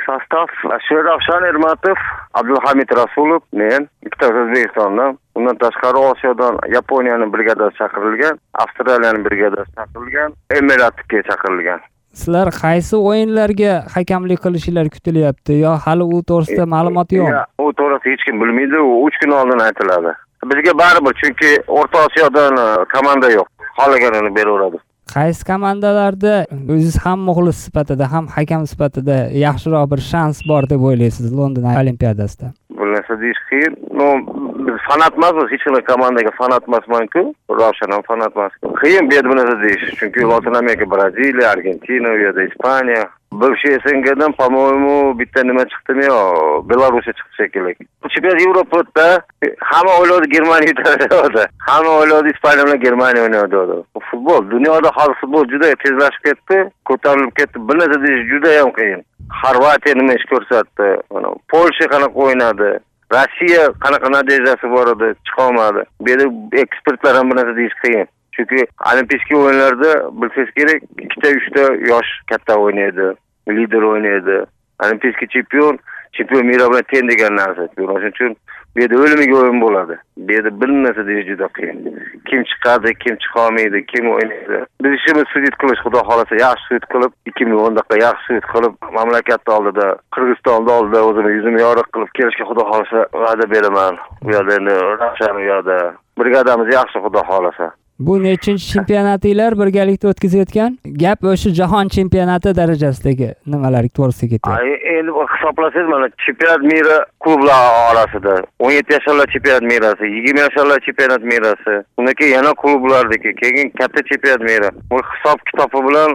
Sostav Ravshan Ermatov, Abdulhamid Rasulov, men ikkita O'zbekistondan, undan tashqari Osiyodan Yaponiyaning brigadasi chaqirilgan, Avstraliyaning brigadasi chaqirilgan, Emiratga chaqirilgan. Sizlar qaysi o'yinlarga hakamlik qilishingiz kutilyapti yo hali u to'g'risida ma'lumot yo'q? U to'g'risida hech kim bilmaydi, u 3 kun oldin aytiladi. Bizga baribir, chunki O'rta Osiyodan komanda yo'q. Xohlaganini beraveradi. Qaysi komandalarda o'zingiz ham muxlis sifatida, ham hakam sifatida yaxshiroq bir shans bor deb o'ylaysiz London Olimpiadasida? Bu narsa deyish qiyin. Biz fanat emasmiz, hech qanday komandaga fanat emasman-ku, Ravshan ham fanat emas. Qiyin bu narsa deyish, chunki Latin Amerika, Braziliya, Argentina, u yerda Ispaniya, Bivshiy SNGdan, по-моему, bitta nima chiqdimi yo, Belarusya chiqdi shekilli. Chempionat Yevropada hamma o'yladi Germaniya yutadi. Hamma o'yladi Ispaniya bilan Germaniya o'ynaydi. Bu futbol, dunyoda hozir futbol juda tezlashib ketdi, ko'tarilib ketdi. Bu narsa deyish juda ham qiyin. Xorvatiya nima ish ko'rsatdi? Polsha qanaqa o'ynadi? Rossiya qanaqa natijasi bor edi, chiqa olmadi. Bu yerda ekspertlar ham bu narsa deyish qiyin. Chunki Olimpiya o'yinlarida bilsangiz kerak, 2-3 yosh katta o'ynaydi, lider o'ynaydi. Olimpiya chempion mira bilan teng degan narsa. Shuning uchun bu yerda o'limiga o'yin bo'ladi. Bu yerda bir narsa deyish juda qiyin. Kim chiqadi, kim chiqa olmaydi, kim o'ynaydi. Biz ishimiz sud qilish, xudo xolasa yaxshi sud qilib, 2010da yaxshi sud qilib, mamlakat oldida, Qirg'izistonda oldida o'zimni yuzimni yorug' qilib kelishga xudo xolasa va'da beraman. Bu yerda endi Ravshan u yerda brigadamiz yaxshi, xudo xolasa. Bu nechinchi chempionatinglar birgalikda o'tkazayotgan? Gap o'sha jahon chempionati darajasidagi nimalar to'g'risida ketyapti. Endi hisoblasangiz, mana chempionat mira klublar orasida 17 yoshlar chempionat mirasi, 20 yoshlar chempionat mirasi, undan keyin yana klublardagi, keyin katta chempionat mira. Bu hisob kitobi bilan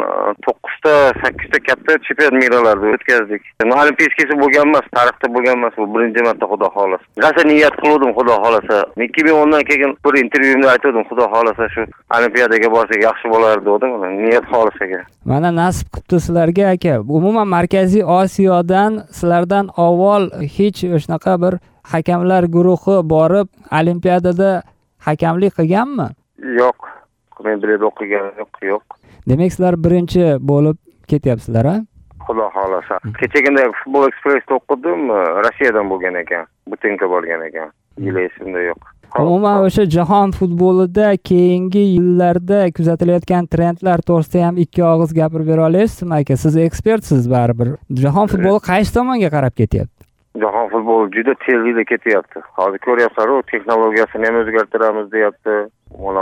8ta katta chempionat miralarni o'tkazdik. Olimpiyasi bo'lgan emas, tarixda bo'lgan emas, bu birinchi marta, xudo xolasa. Rosa niyat qildim, xudo xolasa. 2010dan keyin bir intervyumda aytdim, xudo xolasa shu Olimpiadaga borsak yaxshi bo'lardi dedim, niyat xolisaga. Mana nasib qilibdi sizlarga aka. Umuman Markaziy Osiyodan sizlardan avval hech o'shanaqa bir hakamlar guruhi borib Olimpiadada hakamlik qilganmi? Yo'q. Men birga o'qiganim yo'q. Demak, sizlar birinchi bo'lib ketyapsizlar, ha? Xudo xolasa. Kechagina Futbol Express'da o'qidim, Rossiyadan bo'lgan ekan, Butenka bo'lgan ekan. Yili esimda yo'q. Umuman o'sha jahon futbolida keyingi yillarda kuzatilayotgan trendlar to'g'risida ham ikki og'iz gapirib bera olasizmi aka? Siz ekspertsiz baribir. Jahon futboli qaysi tomonga qarab ketyapti? Jahon futboli juda tezlikda ketyapti. Hozir ko'ryapsizlar, texnologiyasini ham o'zgartiramiz deyapti. Mana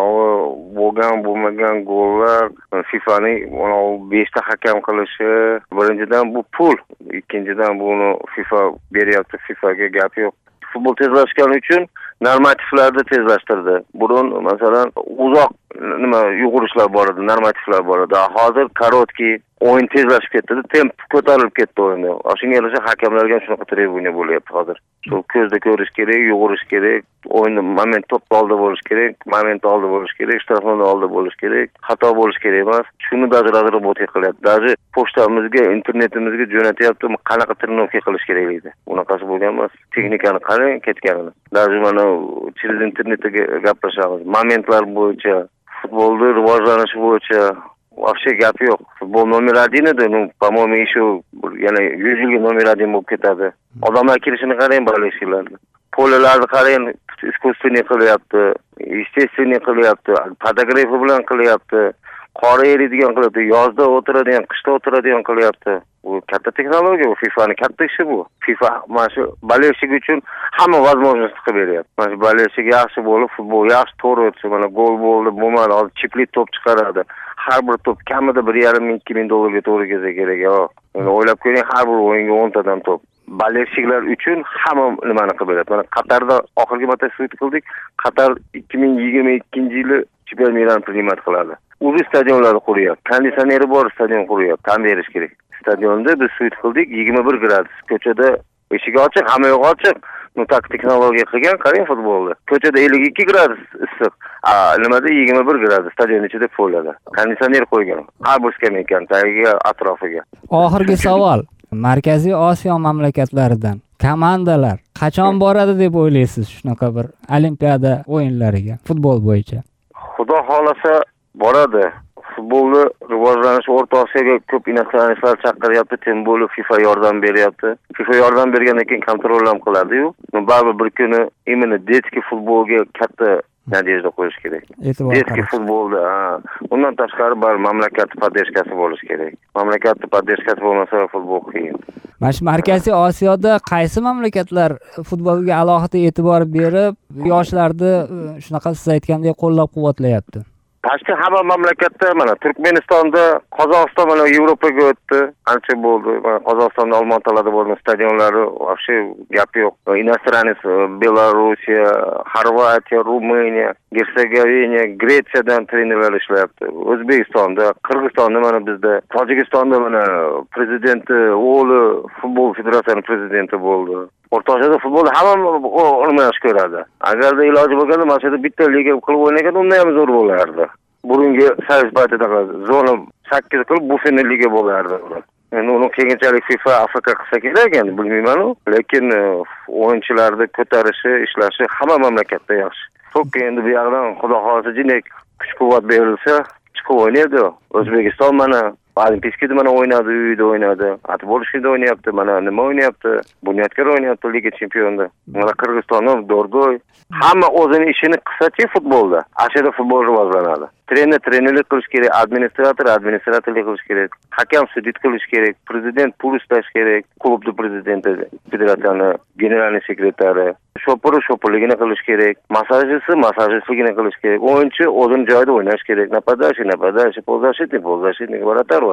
bo'lmagan gollar, FIFAning 5 ta hakam qilishi, birinchidan bu pul, ikkinchidan buni FIFA beryapti, FIFAga gap yo'q. Futbol tezlashgani uchun normativlarni tezlashtirdi. Burun masalan uzoq yugurishlar bor edi, normativlar bor edi. Hozir korotkий o'yin tezlashib ketdi, temp ko'tarilib ketdi o'yinda. Shunga yarasha hakamlarga ham shunaqa trебование bo'lyapti hozir. Shu ko'zda ko'rish kerak, yugurish kerak, o'yinda moment to'p oldi bo'lish kerak, moment oldi bo'lish kerak, shtrafdan oldi bo'lish kerak, xato bo'lish kerak emas. Shuni razработка qilyapti. Даже pochtamizga, internetimizga jo'natyapti, qanaqa trenovka qilish kerakligini. Bunaqasi bo'lgan emas. Texnikani qarang ketganini. Даже mana через internetga gaplashamiz. Momentlar bo'yicha, futbolni rivojlanishi bo'yicha вообще gap yo'q. Futbol номер 1 edi, по-моему, еще yana 100 yilga номер 1 bo'lib ketadi. Odamlar kirishini qarang, baleshlarni. Polalarni qarang, искусственный qilyapti, естественный qilyapti, fotografiya bilan qilyapti, qor eriydigan qilyapti, yozda o'tiradigan, qishda o'tiradigan qilyapti. Bu katta texnologiya, bu FIFAning katta ishi bu. FIFA mana shu bolельщик uchun hamma возможность qilib beryapti. Mana shu bolельщик yaxshi bo'lib, futbol yaxshi to'g'ri o'tsa, mana gol bo'ldi, bo'lmadi, hozir chipli to'p chiqaradi. Har bir to'p kamida 1,5-2 ming dollarga to'g'ri kelsa kerak, yo. O'ylab ko'ring, har bir o'yinga 10 tadan to'p. Bolельщикlar uchun hamma nimani qilib beradi. Mana Qatarda oxirgi marta sud qildik. Qatar 2022-yili chempionat primat qiladi. O'zi stadionlarni quryapti. Konditsioneri bor stadion quryapti. Tan berish kerak. Stadionda biz sud qildik 21 gradus. Ko'chada eshik ochiq, hamma yo'q ochiq. Tak texnologiya qilgan, qarang futbolda. Ko'chada 52 gradus issiq. Nimada 21 gradus stadion ichida polada. Konditsioner qo'ygan. Har bir skameykani tagiga, atrofiga. Oxirgi savol. Markaziy Osiyo mamlakatlaridan komandalar qachon boradi deb o'ylaysiz shunaqa bir Olimpiada o'yinlariga futbol bo'yicha? Xudo xolasa boradi. futbolni rivojlanishi O'rta Osiyoga ko'p inostanistlar chaqiryapti, tем более FIFA yordam beryapti. FIFA yordam bergandan keyin kontrol ham qiladi-yu. Baribir bir kuni именно детский futbolga katta nadejda qo'yish kerak. Детский futbolda, undan tashqari bar mamlakat podдержкасы bo'lishi kerak. Mamlakat podдержкасы bo'lmasa futbol qiyin. Mana shu Markaziy Osiyoda qaysi mamlakatlar futbolga alohida e'tibor berib, yoshlarni shunaqa siz aytgandek qo'llab-quvvatlayapti? Tashqi hamma mamlakatda, mana Turkmenistonda, Qozog'iston mana Yevropaga o'tdi, ancha bo'ldi. Mana Qozog'istonda Olmaotalarda bo'lgan stadionlari вообще gap yo'q. Inostranis Belorussiya, Xorvatiya, Ruminiya, Gersegovina, Gretsiyadan trenerlar ishlayapti. O'zbekistonda, Qirg'izistonda mana bizda, Tojikistonda mana prezidenti o'g'li futbol federatsiyasining prezidenti bo'ldi. O'rta Osiyoda futbolni hamma o'rnash ko'radi. Agarda iloji bo'lganda mana shu bitta liga qilib o'ynagan unda ham zo'r bo'lardi. Burungi sayz paytida zona 8 qilib bu sene liga bo'lardi. Endi uni keyinchalik FIFA Afrika qilsa kerak endi bilmayman-ku, lekin o'yinchilarni ko'tarishi, ishlashi hamma mamlakatda yaxshi. To'q endi bu yoqdan xudo xolasa jindak kuch-quvvat berilsa, chiqib o'ynaydi. O'zbekiston mana Olimpiskada mana o'ynadi, uyida o'ynadi. Atbolishida o'ynayapti, mana nima o'ynayapti? Bunyodkor o'ynayapti Liga Chempionda. Mana Qirg'izistonda Dorgoy. Hamma o'zining ishini qilsa-chi futbolda. Ashada futbol rivojlanadi. Trenerlik qilish kerak, administratorlik qilish kerak, hakam sudit qilish kerak, prezident pul istash kerak, klubning prezidenti, federatsiyaning generalniy sekretari, shopirligini qilish kerak, massajistligini qilish kerak. O'yinchi o'zining joyida o'ynash kerak. Napadashi, polzashitnik, varatar.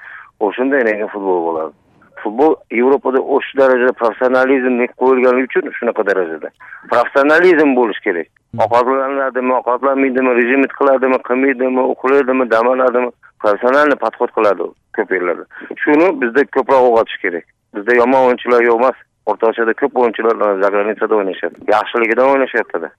O'shunday futbol bo'ladi. Futbol Yevropada o'sha darajada professionalizm qo'yilgani uchun shunaqa darajada. Professionalizm bo'lish kerak. Ovqatlanadimi, ovqatlanmaydimi, rejim qiladimi, qilmaydimi, uxlaydimi, dam oladimi, professionalni podxod qiladi ko'p yerlarda. Shuni bizda ko'proq o'rgatish kerak. Bizda yomon o'yinchilar yo'q emas. O'rta Osiyoda ko'p o'yinchilar zagranichada o'ynashadi. Yaxshiligidan o'ynashyapti.